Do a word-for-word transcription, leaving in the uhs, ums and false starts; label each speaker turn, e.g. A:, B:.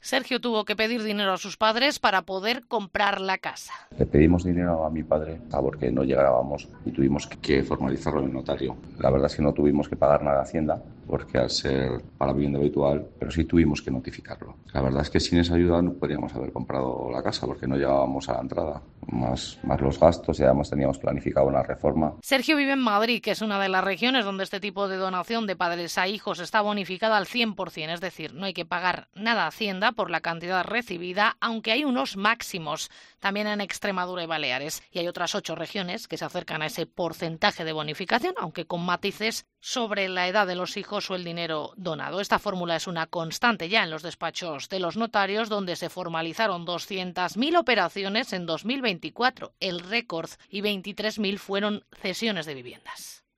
A: Sergio tuvo que pedir dinero a sus padres para poder comprar la casa.
B: Le pedimos dinero a mi padre porque no llegábamos y tuvimos que formalizarlo en el notario. La verdad es que no tuvimos que pagar nada a Hacienda porque al ser para vivienda habitual, pero sí tuvimos que notificarlo. La verdad es que sin esa ayuda no podríamos haber comprado la casa porque no llegábamos a la entrada, más, más los gastos y además teníamos planificado una reforma.
A: Sergio vive en Madrid, que es una de las regiones donde este tipo de donación de padres a hijos está bonificada al cien por cien, es decir, no hay que pagar nada a Hacienda por la cantidad recibida, aunque hay unos máximos, también en Extremadura y Baleares, y hay otras ocho regiones que se acercan a ese porcentaje de bonificación, aunque con matices sobre la edad de los hijos o el dinero donado. Esta fórmula es una constante ya en los despachos de los notarios, donde se formalizaron doscientas mil operaciones en dos mil veinticuatro, el récord, y veintitrés mil fueron cesiones de viviendas.